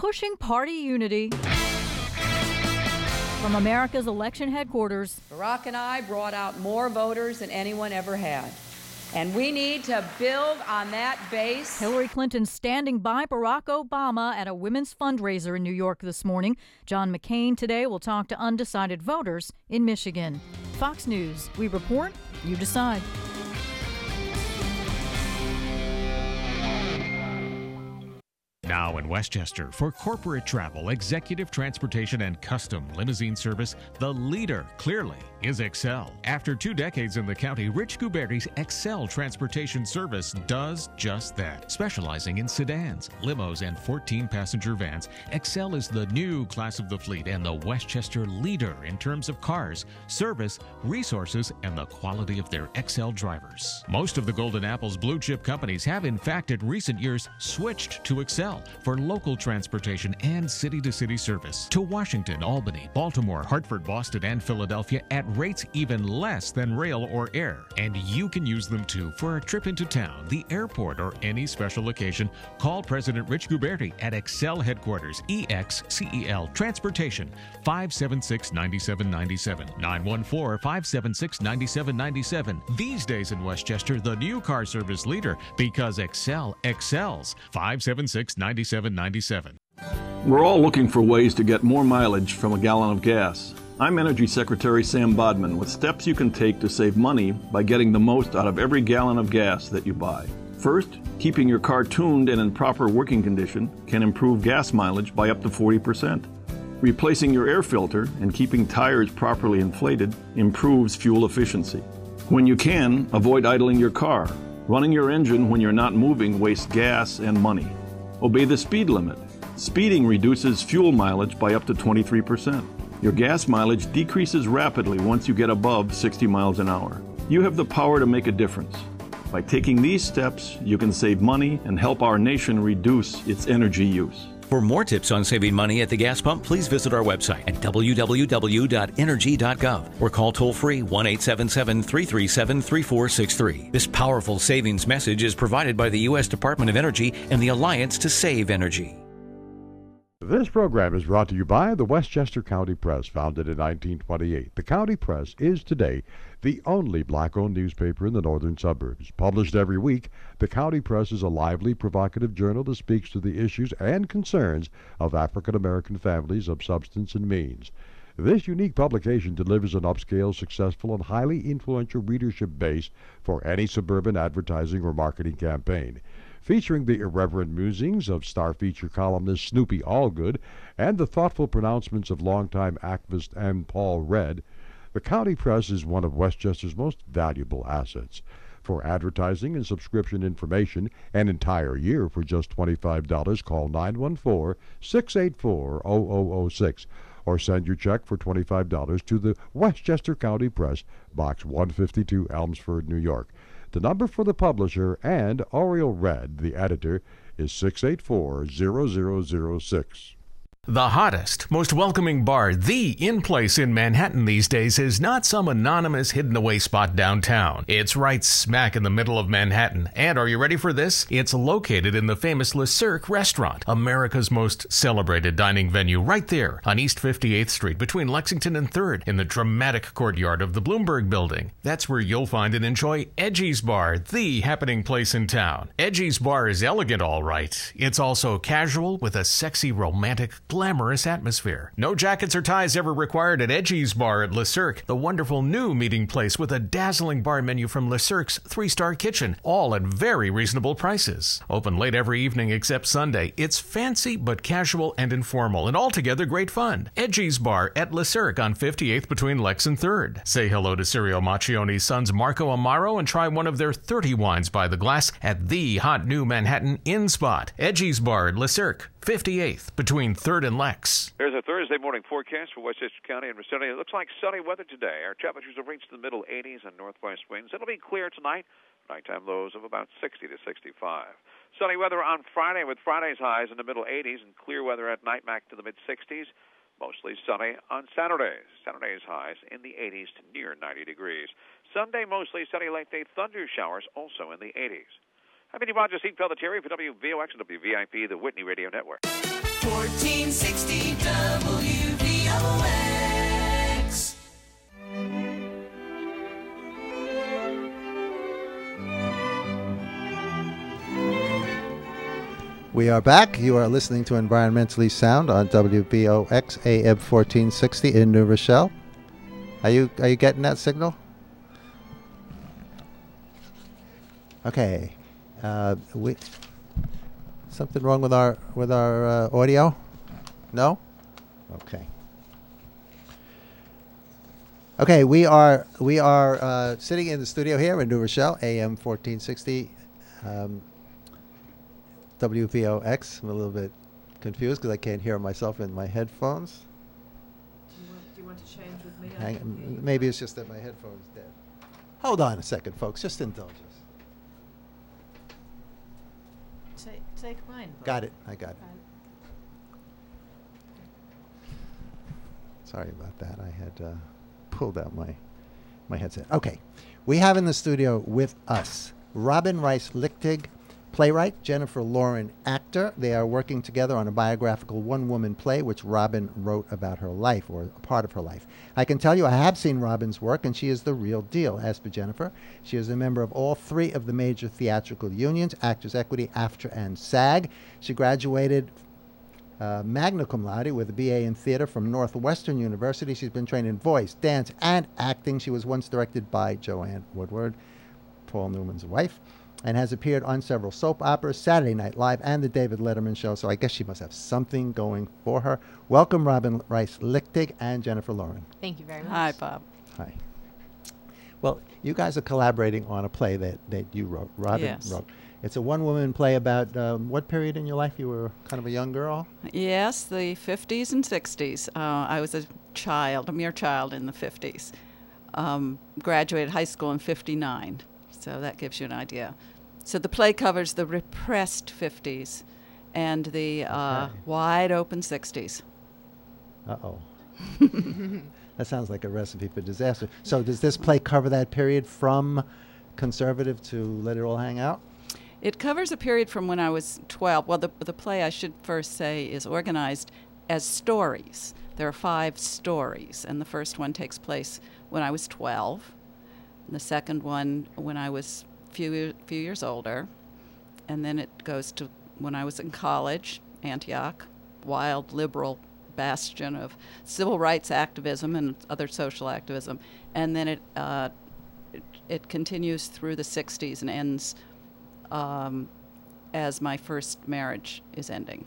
pushing party unity. From America's election headquarters, Barack and I brought out more voters than anyone ever had. And we need to build on that base. Hillary Clinton standing by Barack Obama at a women's fundraiser in New York this morning. John McCain today will talk to undecided voters in Michigan. Fox News, we report, you decide. Now in Westchester, for corporate travel, executive transportation, and custom limousine service, the leader, clearly, is Excel. After 2 decades in the county, Rich Guberti's Excel Transportation Service does just that. Specializing in sedans, limos, and 14-passenger vans, Excel is the new class of the fleet and the Westchester leader in terms of cars, service, resources, and the quality of their Excel drivers. Most of the Golden Apple's blue-chip companies have, in fact, in recent years, switched to Excel for local transportation and city-to-city service to Washington, Albany, Baltimore, Hartford, Boston, and Philadelphia at rates even less than rail or air. And you can use them too for a trip into town, the airport, or any special occasion. Call President Rich Guberti at Excel Headquarters, EXCEL Transportation, 576-9797, 914-576-9797. These days in Westchester, the new car service leader, because Excel excels. 576-9797. We're all looking for ways to get more mileage from a gallon of gas. I'm Energy Secretary Sam Bodman with steps you can take to save money by getting the most out of every gallon of gas that you buy. First, keeping your car tuned and in proper working condition can improve gas mileage by up to 40%. Replacing your air filter and keeping tires properly inflated improves fuel efficiency. When you can, avoid idling your car. Running your engine when you're not moving wastes gas and money. Obey the speed limit. Speeding reduces fuel mileage by up to 23%. Your gas mileage decreases rapidly once you get above 60 miles an hour. You have the power to make a difference. By taking these steps, you can save money and help our nation reduce its energy use. For more tips on saving money at the gas pump, please visit our website at www.energy.gov or call toll-free 1-877-337-3463. This powerful savings message is provided by the U.S. Department of Energy and the Alliance to Save Energy. This program is brought to you by the Westchester County Press, founded in 1928. The County Press is today the only black-owned newspaper in the northern suburbs. Published every week, the County Press is a lively, provocative journal that speaks to the issues and concerns of African-American families of substance and means. This unique publication delivers an upscale, successful, and highly influential readership base for any suburban advertising or marketing campaign. Featuring the irreverent musings of star feature columnist Snoopy Allgood and the thoughtful pronouncements of longtime activist Ann Paul Red, the County Press is one of Westchester's most valuable assets. For advertising and subscription information an entire year for just $25, call 914-684-0006 or send your check for $25 to the Westchester County Press, Box 152, Elmsford, New York. The number for the publisher and Oriel Red, the editor, is 684-0006. The hottest, most welcoming bar, the in-place in Manhattan these days, is not some anonymous hidden-away spot downtown. It's right smack in the middle of Manhattan. And are you ready for this? It's located in the famous Le Cirque restaurant, America's most celebrated dining venue, right there on East 58th Street between Lexington and 3rd in the dramatic courtyard of the Bloomberg Building. That's where you'll find and enjoy Edgy's Bar, the happening place in town. Edgy's Bar is elegant, all right. It's also casual with a sexy, romantic, glamorous atmosphere. No jackets or ties ever required at Edgy's Bar at Le Cirque, the wonderful new meeting place with a dazzling bar menu from Le Cirque's 3-star kitchen, all at very reasonable prices. Open late every evening except Sunday. It's fancy but casual and informal, and altogether great fun. Edgy's Bar at Le Cirque on 58th between Lex and 3rd. Say hello to Cirio Macchioni's sons Marco Amaro and try one of their 30 wines by the glass at the hot new Manhattan Inn Spot. Edgy's Bar at Le Cirque, 58th between 3rd and Lex. There's a Thursday morning forecast for Westchester County and vicinity. It looks like sunny weather today. Our temperatures have reached the middle 80s and northwest winds. It'll be clear tonight. Nighttime lows of about 60 to 65. Sunny weather on Friday with Friday's highs in the middle 80s and clear weather at night back to the mid-60s. Mostly sunny on Saturdays. Saturday's highs in the 80s to near 90 degrees. Sunday, mostly sunny late-day thunder showers also in the 80s. I'm Eddie Rogers, Heat Pelletieri for WVOX and WVIP, the Whitney Radio Network. 1460 WVOX. We are back. You are listening to Environmentally Sound on WBOX AM 1460 in New Rochelle. Are you getting that signal? Okay. Something wrong with our audio? No? Okay. Okay, we are sitting in the studio here in New Rochelle, AM 1460. WVOX. I'm a little bit confused because I can't hear myself in my headphones. Do you want to change with me? Maybe it's just that my headphone's dead. Hold on a second, folks. Just indulge us. Take mine. Bob. Got it. I got it. Sorry about that. I had pulled out my headset. Okay. We have in the studio with us Robin Rice Lichtig, playwright, Jennifer Lauren, actor. They are working together on a biographical one-woman play which Robin wrote about her life, or a part of her life. I can tell you I have seen Robin's work, and she is the real deal. As for Jennifer, she is a member of all three of the major theatrical unions, Actors Equity, AFTRA, and SAG. She graduated magna cum laude with a BA in theater from Northwestern University. She's been trained in voice, dance, and acting. She was once directed by Joanne Woodward, Paul Newman's wife, and has appeared on several soap operas, Saturday Night Live, and The David Letterman Show, so I guess she must have something going for her. Welcome, Robin Rice Lichtig and Jennifer Lauren. Thank you very much. Hi, Bob. Hi. Well, you guys are collaborating on a play that you wrote, Robin wrote. It's a one-woman play about what period in your life? You were kind of a young girl? Yes, the 50s and 60s. I was a mere child in the 50s. Graduated high school in 59. So that gives you an idea. So the play covers the repressed 50s and the wide open 60s. Uh-oh. That sounds like a recipe for disaster. So does this play cover that period from conservative to let it all hang out? It covers a period from when I was 12. Well, the play, I should first say, is organized as stories. There are 5 stories, and the first one takes place when I was 12. The second one when I was few years older, and then it goes to when I was in college, Antioch, wild liberal bastion of civil rights activism and other social activism, and then it continues through the 60s and ends as my first marriage is ending.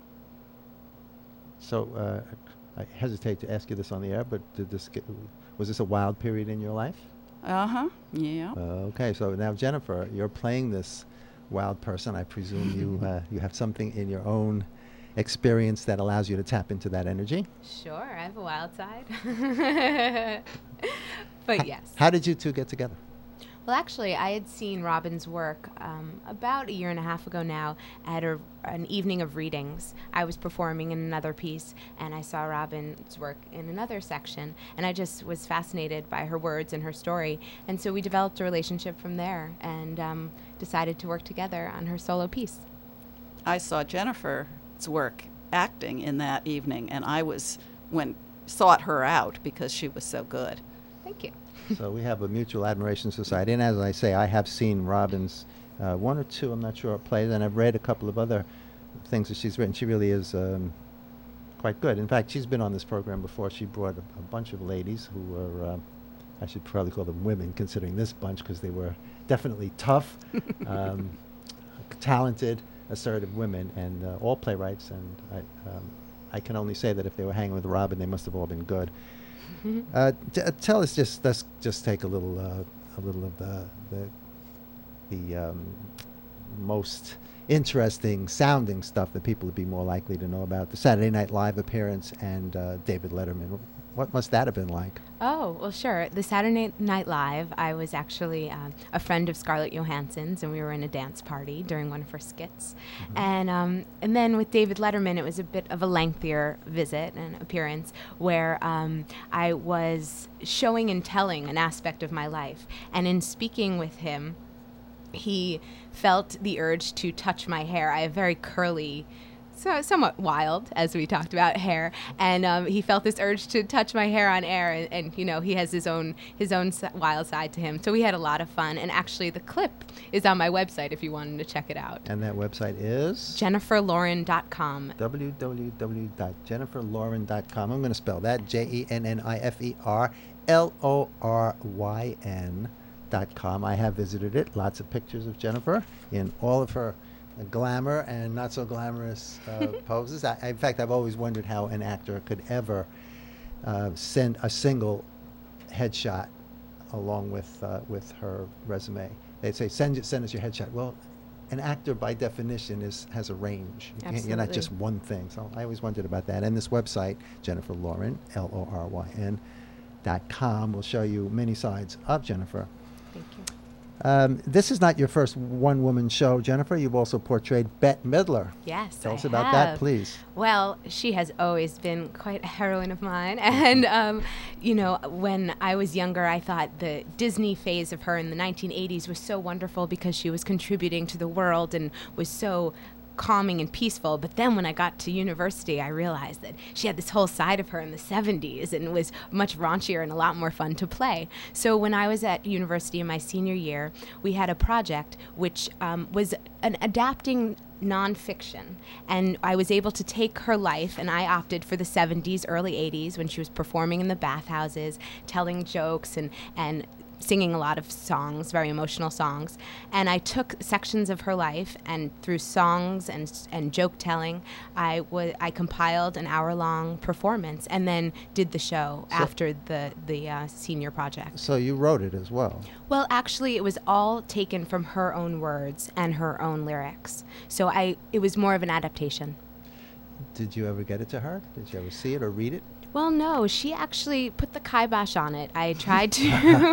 So I hesitate to ask you this on the air, but was this a wild period in your life? Uh-huh, yeah. Okay, so now, Jennifer, you're playing this wild person. I presume you have something in your own experience that allows you to tap into that energy? Sure, I have a wild side. But yes. How did you two get together? Well, actually, I had seen Robin's work about a year and a half ago now at an evening of readings. I was performing in another piece, and I saw Robin's work in another section, and I just was fascinated by her words and her story. And so we developed a relationship from there and decided to work together on her solo piece. I saw Jennifer's work acting in that evening, and I sought her out because she was so good. Thank you. So we have a mutual admiration society, and as I say, I have seen Robin's one or two, I'm not sure, plays, and I've read a couple of other things that she's written. She really is quite good. In fact, she's been on this program before. She brought a bunch of ladies who were, I should probably call them women, considering this bunch, because they were definitely tough, talented, assertive women, and all playwrights. And I can only say that if they were hanging with Robin, they must have all been good. Tell us, let's just take a little of the most interesting sounding stuff that people would be more likely to know about. The Saturday Night Live appearance and David Letterman. What must that have been like? Oh, well, sure. The Saturday Night Live, I was actually a friend of Scarlett Johansson's, and we were in a dance party during one of her skits. Mm-hmm. And then with David Letterman, it was a bit of a lengthier visit and appearance where I was showing and telling an aspect of my life. And in speaking with him, he felt the urge to touch my hair. I have very curly somewhat wild, as we talked about, hair, and he felt this urge to touch my hair on air, and he has his own wild side to him. So we had a lot of fun, and actually the clip is on my website if you wanted to check it out. And that website is? JenniferLauren.com. www.jenniferlauren.com. I'm going to spell that, JenniferLauren.com. I have visited it. Lots of pictures of Jennifer in all of her glamour and not so glamorous poses. In fact, I've always wondered how an actor could ever send a single headshot along with her resume. They'd say, send us your headshot. Well, an actor by definition has a range. You're not just one thing. So I always wondered about that. And this website, Jennifer Lauren, LORYN.com, will show you many sides of Jennifer. Thank you. This is not your first one-woman show, Jennifer. You've also portrayed Bette Midler. Yes, Tell us I about have. that, please. Well, she has always been quite a heroine of mine. And, when I was younger, I thought the Disney phase of her in the 1980s was so wonderful because she was contributing to the world and was so calming and peaceful. But then when I got to university, I realized that she had this whole side of her in the 70s and was much raunchier and a lot more fun to play. So when I was at university in my senior year, we had a project which was an adapting nonfiction, and I was able to take her life, and I opted for the 70s, early 80s, when she was performing in the bathhouses, telling jokes and singing a lot of songs, very emotional songs. And I took sections of her life, and through songs and joke telling, I compiled an hour-long performance and then did the show after the senior project. So you wrote it as well? Well, actually, it was all taken from her own words and her own lyrics. So it was more of an adaptation. Did you ever get it to her? Did you ever see it or read it? Well, no, she actually put the kibosh on it. I tried to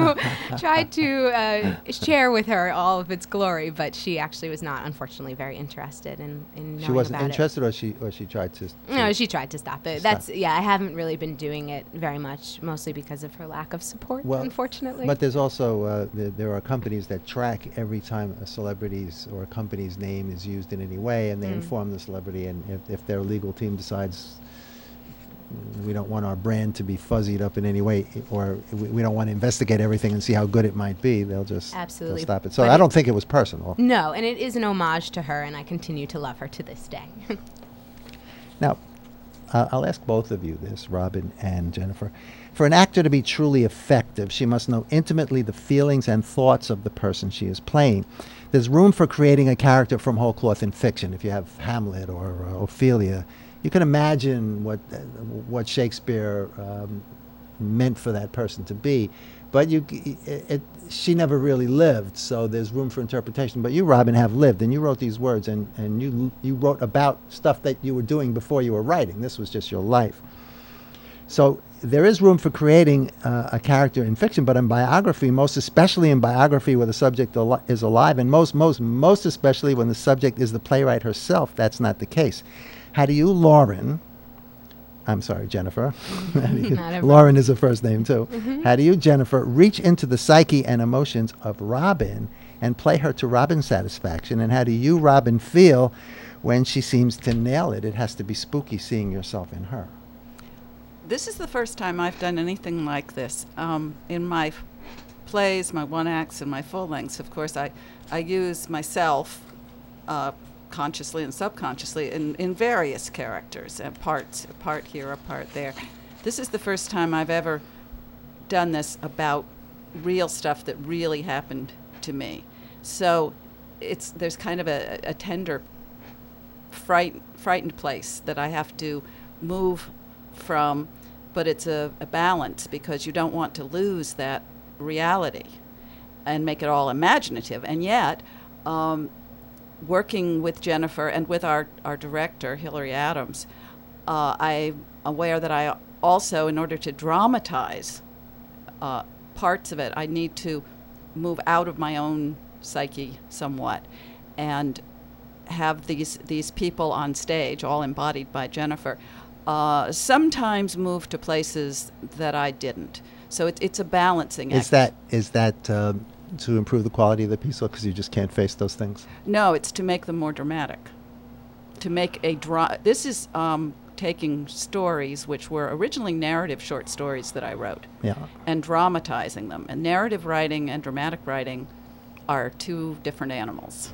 share with her all of its glory, but she actually was not, unfortunately, very interested in knowing She wasn't about interested, or she tried to. No, she tried to stop it. I haven't really been doing it very much, mostly because of her lack of support, unfortunately. But there's also there are companies that track every time a celebrity's or a company's name is used in any way, and they inform the celebrity, and if their legal team decides we don't want our brand to be fuzzied up in any way, or we don't want to investigate everything and see how good it might be, they'll just Absolutely. They'll stop it. So I don't think it was personal. No, and it is an homage to her, and I continue to love her to this day. Now, I'll ask both of you this, Robin and Jennifer. For an actor to be truly effective, she must know intimately the feelings and thoughts of the person she is playing. There's room for creating a character from whole cloth in fiction. If you have Hamlet or Ophelia, you can imagine what Shakespeare meant for that person to be, but she never really lived, so there's room for interpretation. But you, Robin, have lived, and you wrote these words, and you wrote about stuff that you were doing before you were writing. This was just your life. So there is room for creating a character in fiction, but in biography, most especially in biography where the subject is alive, and most especially when the subject is the playwright herself, that's not the case. How do you, Jennifer, Lauren is a first name too. Mm-hmm. How do you, Jennifer, reach into the psyche and emotions of Robin and play her to Robin's satisfaction? And how do you, Robin, feel when she seems to nail it? It has to be spooky seeing yourself in her. This is the first time I've done anything like this. In my plays, my one-acts, and my full-lengths, of course, I use myself consciously and subconsciously in various characters and parts, a part here, a part there. This is the first time I've ever done this about real stuff that really happened to me. So there's kind of a tender, frightened place that I have to move from, but it's a balance because you don't want to lose that reality and make it all imaginative. And yet, working with Jennifer and with our director, Hilary Adams, I'm aware that I also, in order to dramatize parts of it, I need to move out of my own psyche somewhat and have these people on stage, all embodied by Jennifer, sometimes move to places that I didn't. So it's a balancing act. Is that to improve the quality of the piece, because you just can't face those things? No, it's to make them more dramatic. to make a this is taking stories which were originally narrative short stories that I wrote, and dramatizing them. And narrative writing and dramatic writing are two different animals.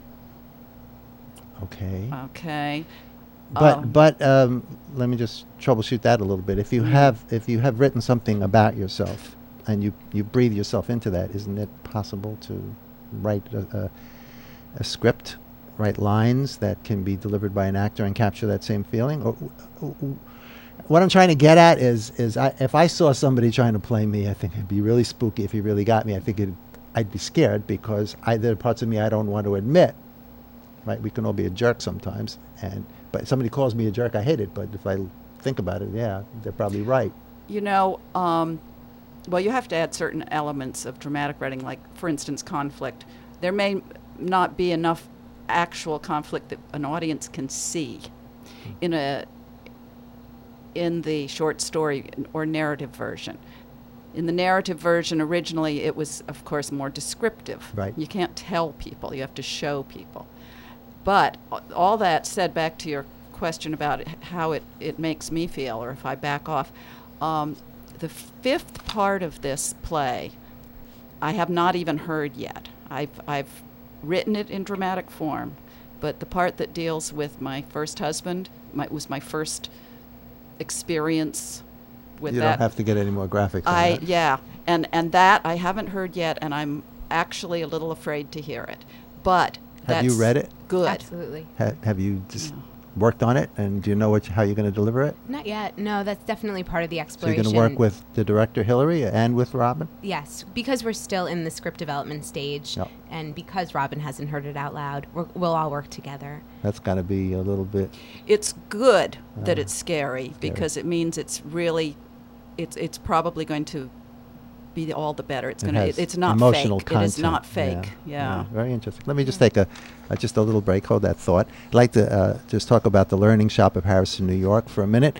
Okay. But let me just troubleshoot that a little bit. If you have written something about yourself and you breathe yourself into that, isn't it possible to write a script, write lines that can be delivered by an actor and capture that same feeling? Or, what I'm trying to get at is if I saw somebody trying to play me, I think it'd be really spooky. If he really got me, I think I'd be scared, because there are parts of me I don't want to admit. Right? We can all be a jerk sometimes, but somebody calls me a jerk, I hate it. But if I think about it, yeah, they're probably right. You know, well, you have to add certain elements of dramatic writing, like, for instance, conflict. There may not be enough actual conflict that an audience can see in the short story or narrative version. In the narrative version, originally, it was, of course, more descriptive. Right. You can't tell people. You have to show people. But all that said, back to your question about how it makes me feel, or if I back off, the fifth part of this play I have not even heard yet. I've written it in dramatic form, but the part that deals with my first husband was my first experience with that. You don't have to get any more graphic than that. Yeah, and that I haven't heard yet, and I'm actually a little afraid to hear it. But have you read it? Good. Absolutely. Have you just worked on it, and do you know how you're going to deliver it? Not yet. No, that's definitely part of the So exploration. you're going to work with the director, Hillary, and with Robin? Yes, because we're still in the script development stage, and because Robin hasn't heard it out loud, we'll all work together. That's got to be a little bit... It's good that it's scary, because it means it's really, it's probably going to be all the better. It's not emotional fake. Content. It is not fake. Yeah. Very interesting. Let me just take just a little break. Hold that thought. I'd like to just talk about the Learning Shop of Harrison, New York for a minute.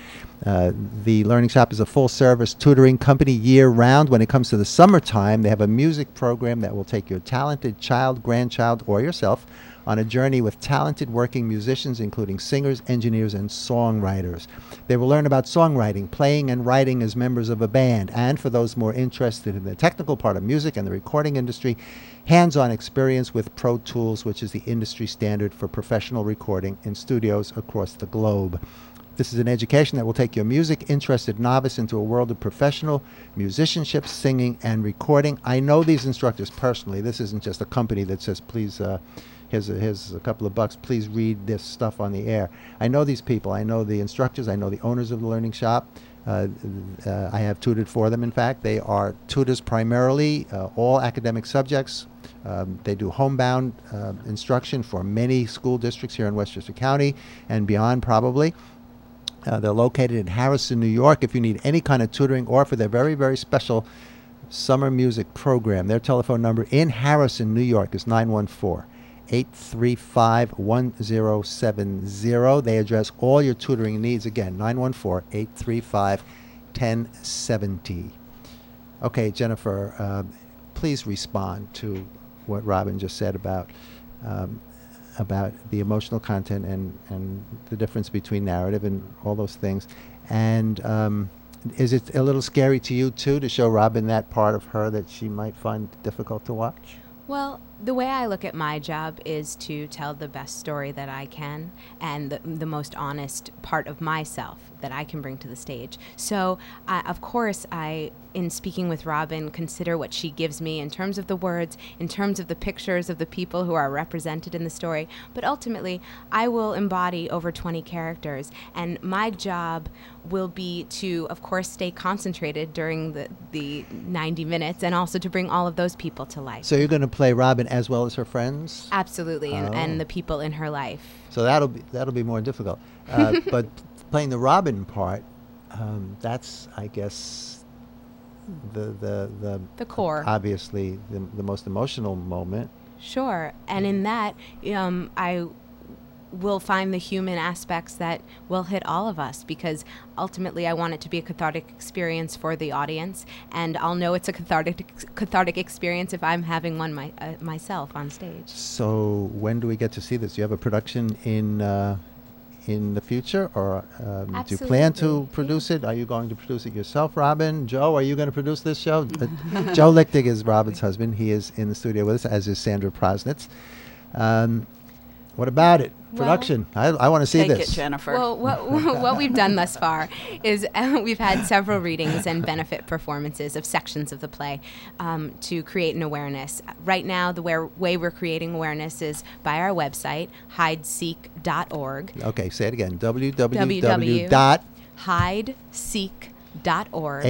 The Learning Shop is a full-service tutoring company year-round. When it comes to the summertime, they have a music program that will take your talented child, grandchild, or yourself on a journey with talented working musicians, including singers, engineers, and songwriters. They will learn about songwriting, playing and writing as members of a band, and for those more interested in the technical part of music and the recording industry, hands-on experience with Pro Tools, which is the industry standard for professional recording in studios across the globe. This is an education that will take your music-interested novice into a world of professional musicianship, singing, and recording. I know these instructors personally. This isn't just a company that says, please, here's a couple of bucks, please read this stuff on the air. I know these people. I know the instructors. I know the owners of the Learning Shop. I have tutored for them, in fact. They are tutors primarily, all academic subjects. They do homebound instruction for many school districts here in Westchester County and beyond, probably. They're located in Harrison, New York. If you need any kind of tutoring or for their very, very special summer music program, their telephone number in Harrison, New York is 914-835-1070. They address all your tutoring needs. Again, 914-835-1070. Okay, Jennifer, please respond to what Robin just said about the emotional content and the difference between narrative and all those things. And is it a little scary to you, too, to show Robin that part of her that she might find difficult to watch? Well, the way I look at my job is to tell the best story that I can and the most honest part of myself that I can bring to the stage. So, of course, in speaking with Robin, consider what she gives me in terms of the words, in terms of the pictures of the people who are represented in the story. But ultimately, I will embody over 20 characters, and my job will be to, of course, stay concentrated during the 90 minutes and also to bring all of those people to life. So you're going to play Robin as well as her friends? Absolutely, and the people in her life. So that'll be more difficult. But playing the Robin part, that's, I guess, the core. Obviously, the most emotional moment. Sure, and in that, I will find the human aspects that will hit all of us, because ultimately I want it to be a cathartic experience for the audience, and I'll know it's a cathartic experience if I'm having one myself on stage. So when do we get to see this? Do you have a production in in the future, or do you plan to Absolutely. produce it? Are you going to produce it yourself, Robin? Joe, are you going to produce this show? Joe Lichtig is Robin's husband. He is in the studio with us, as is Sandra Prosnitz. What about it? Well, Production. I want to see Take this. it, Jennifer. Well, what we've done thus far is we've had several readings and benefit performances of sections of the play to create an awareness. Right now, the way we're creating awareness is by our website, hideseek.org. Okay, say it again. www.hideseek.org.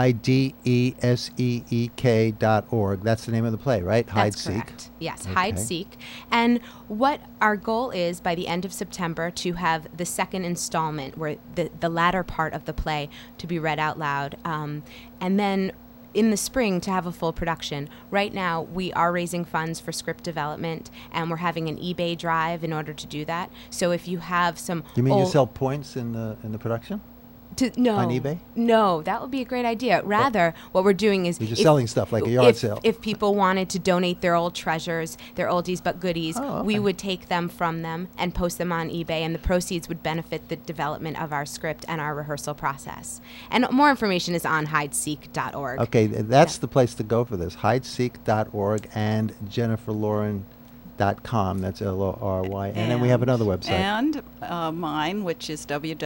HIDESEEK.org. That's the name of the play, right? Hide That's Seek. correct. Yes, Okay. Hide Seek. And what our goal is by the end of September to have the second installment, where the latter part of the play to be read out loud, and then in the spring to have a full production. Right now, we are raising funds for script development, and we're having an eBay drive in order to do that. So if you have some You mean you old- sell points in the production? No. On eBay? No, that would be a great idea. Rather, what we're doing is You're just selling stuff like a yard sale. If people wanted to donate their old treasures, their oldies but goodies, Oh, we okay. would take them from them and post them on eBay, and the proceeds would benefit the development of our script and our rehearsal process. And more information is on hideseek.org. Okay, that's the place to go for this. Hideseek.org and JenniferLauren.com. That's LORY. And then we have another website. And mine, which is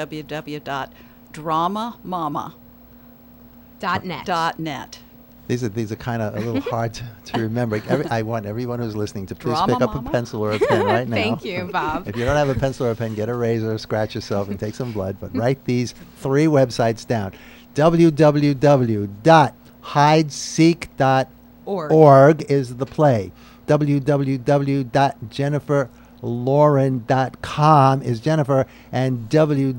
www.dramamama.net. These are kind of a little hard to remember. I want everyone who's listening to please Drama pick up Mama? a pencil or a pen right now. Thank you, Bob. If you don't have a pencil or a pen, get a razor, scratch yourself, and take some blood. But write these 3 websites down. www.hideseek.org is the play. www.JenniferLauren.com is Jennifer, and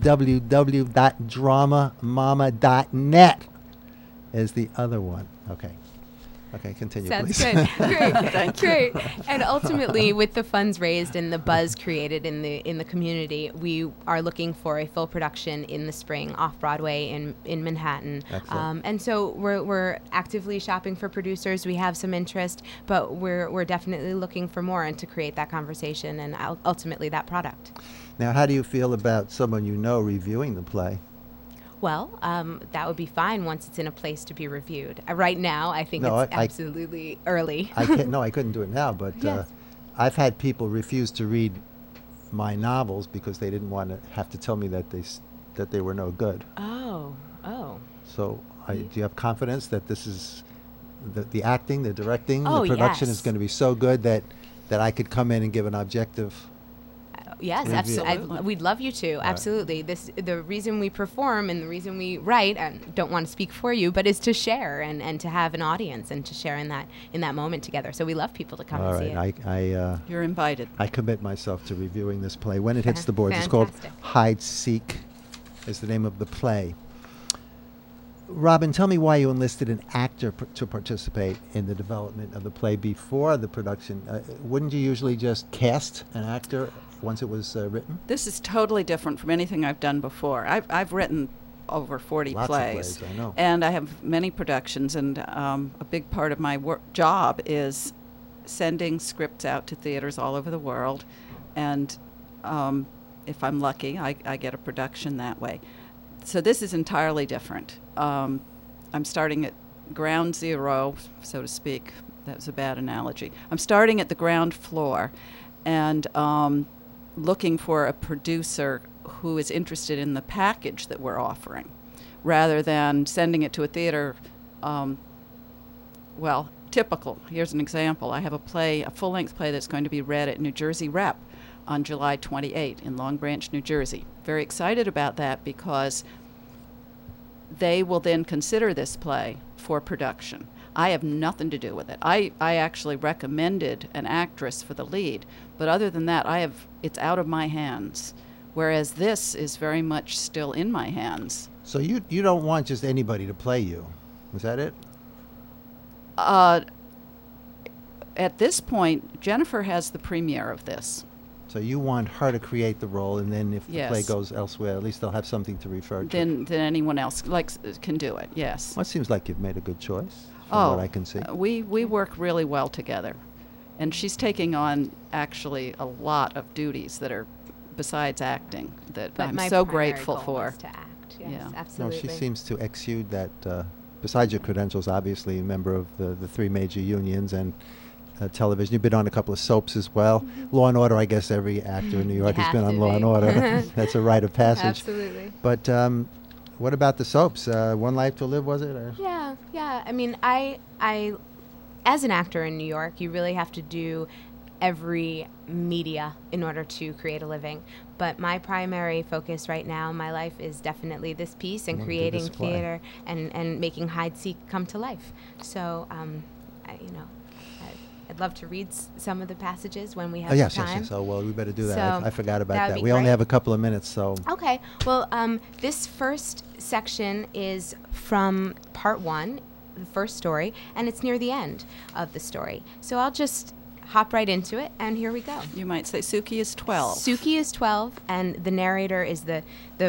www.dramamama.net is the other one. Okay, continue, Sounds please. good. Great. And ultimately, with the funds raised and the buzz created in the community, we are looking for a full production in the spring off Broadway in Manhattan. Excellent. And so we're actively shopping for producers. We have some interest, but we're definitely looking for more and to create that conversation and ultimately that product. Now, how do you feel about someone you know reviewing the play? Well, that would be fine once it's in a place to be reviewed. Right now, I think No, it's I- absolutely early. I couldn't do it now, but Yes. I've had people refuse to read my novels because they didn't want to have to tell me that they were no good. Oh. So, do you have confidence that this is the acting, the directing, Oh, the production yes. is going to be so good that I could come in and give an objective? Yes, Review. absolutely. We'd love you to. Absolutely. The reason we perform and the reason we write, and don't want to speak for you, but is to share and to have an audience and to share in that moment together. So we love people to come All and right, see it. You're invited. I commit myself to reviewing this play when it hits the boards. It's called Fantastic. Hide Seek, is the name of the play. Robin, tell me why you enlisted an actor to participate in the development of the play before the production. Wouldn't you usually just cast an actor once it was written? This is totally different from anything I've done before. I've written over 40 Lots of plays, plays, I know. and I have many productions, and a big part of my job is sending scripts out to theaters all over the world, and if I'm lucky, I get a production that way. So this is entirely different. I'm starting at ground zero, so to speak. That was a bad analogy. I'm starting at the ground floor and looking for a producer who is interested in the package that we're offering, rather than sending it to a theater. Well, typical. Here's an example. I have a play, a full-length play that's going to be read at New Jersey Rep on July 28 in Long Branch, New Jersey. Very excited about that because they will then consider this play for production. I have nothing to do with it. I actually recommended an actress for the lead, but other than that, it's out of my hands, whereas this is very much still in my hands. So you don't want just anybody to play you. Is that it? At this point, Jennifer has the premiere of this. So you want her to create the role, and then if the play Yes. goes elsewhere, at least they'll have something to refer to. Then anyone else can do it, yes. Well, it seems like you've made a good choice, from what I can see. We work really well together. And she's taking on actually a lot of duties that are besides acting that But I'm my so primary grateful goal for. was to act. Yes, Yeah. No, absolutely. she seems to exude that. Besides your credentials, obviously a member of the three major unions and television. You've been on a couple of soaps as well. Law and Order, I guess every actor in New York You has been have on to Law and be. Order. That's a rite of passage. Absolutely. But what about the soaps? One Life to Live, was it? Or? Yeah. I mean, I, as an actor in New York, you really have to do every media in order to create a living. But my primary focus right now in my life is definitely this piece and creating theater and making Hide Seek come to life. So, I'd love to read some of the passages when we have time. Yes. Oh, well, we better do that. So I forgot about that would that. be We only great. have a couple of minutes, so. Okay. Well, this first section is from part 1, the first story, and it's near the end of the story. So I'll just hop right into it, and here we go. You might say Suki is 12. Suki is 12, and the narrator is the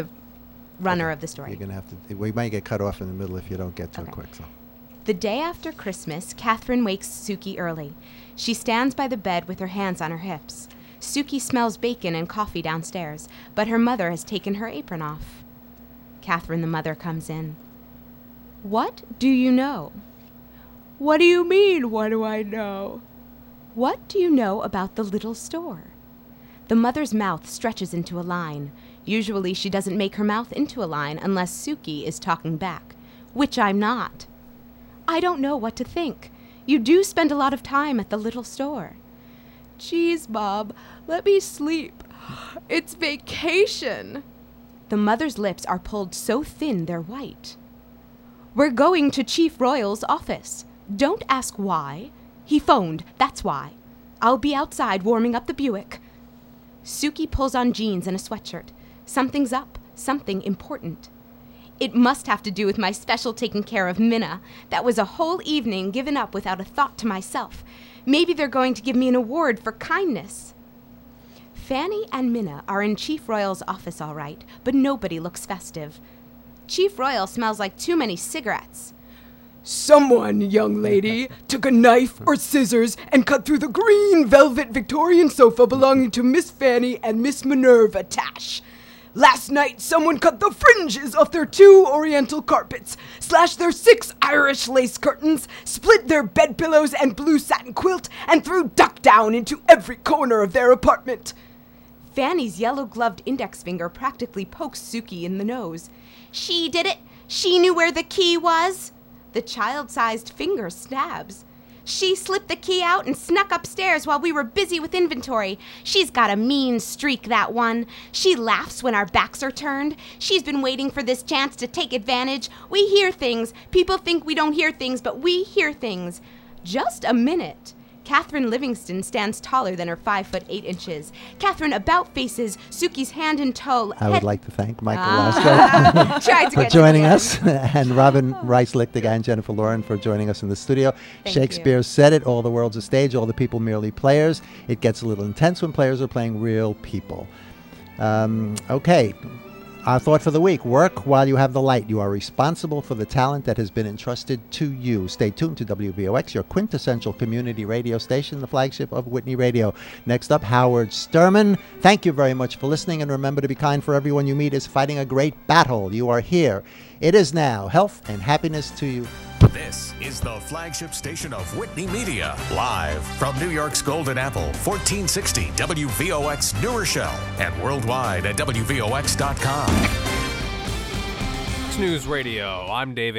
runner of the story. You're going to have to. We might get cut off in the middle if you don't get to it Okay. quick. So. The day after Christmas, Catherine wakes Suki early. She stands by the bed with her hands on her hips. Suki smells bacon and coffee downstairs, but her mother has taken her apron off. Catherine, the mother, comes in. What do you know? What do you mean, what do I know? What do you know about the little store? The mother's mouth stretches into a line. Usually she doesn't make her mouth into a line unless Suki is talking back, which I'm not. I don't know what to think. You do spend a lot of time at the little store. Geez, Bob, let me sleep. It's vacation. The mother's lips are pulled so thin they're white. We're going to Chief Royal's office. Don't ask why. He phoned, that's why. I'll be outside warming up the Buick. Suki pulls on jeans and a sweatshirt. Something's up, something important. It must have to do with my special taking care of Minna. That was a whole evening given up without a thought to myself. Maybe they're going to give me an award for kindness. Fanny and Minna are in Chief Royal's office all right, but nobody looks festive. Chief Royal smells like too many cigarettes. Someone, young lady, took a knife or scissors and cut through the green velvet Victorian sofa belonging to Miss Fanny and Miss Minerva Tash. Last night, someone cut the fringes off their 2 oriental carpets, slashed their 6 Irish lace curtains, split their bedpillows and blue satin quilt, and threw duck down into every corner of their apartment. Fanny's yellow-gloved index finger practically pokes Suki in the nose. She did it. She knew where the key was. The child-sized finger stabs. She slipped the key out and snuck upstairs while we were busy with inventory. She's got a mean streak, that one. She laughs when our backs are turned. She's been waiting for this chance to take advantage. We hear things. People think we don't hear things, but we hear things. Just a minute. Catherine Livingston stands taller than her 5'8". Catherine about faces Suki's hand in tow. I would like to thank Michael Lasko for joining us, and Robin Rice Lichtig and Jennifer Lauren for joining us in the studio. Thank Shakespeare you. said it, all the world's a stage, all the people merely players. It gets a little intense when players are playing real people. Okay. Our thought for the week: work while you have the light. You are responsible for the talent that has been entrusted to you. Stay tuned to WVOX, your quintessential community radio station, the flagship of Whitney Radio. Next up, Howard Sturman. Thank you very much for listening, and remember to be kind, for everyone you meet is fighting a great battle. You are here. It is now. Health and happiness to you. This is the flagship station of Whitney Media, live from New York's Golden Apple, 1460 WVOX New Rochelle, and worldwide at WVOX.com. News Radio, I'm David.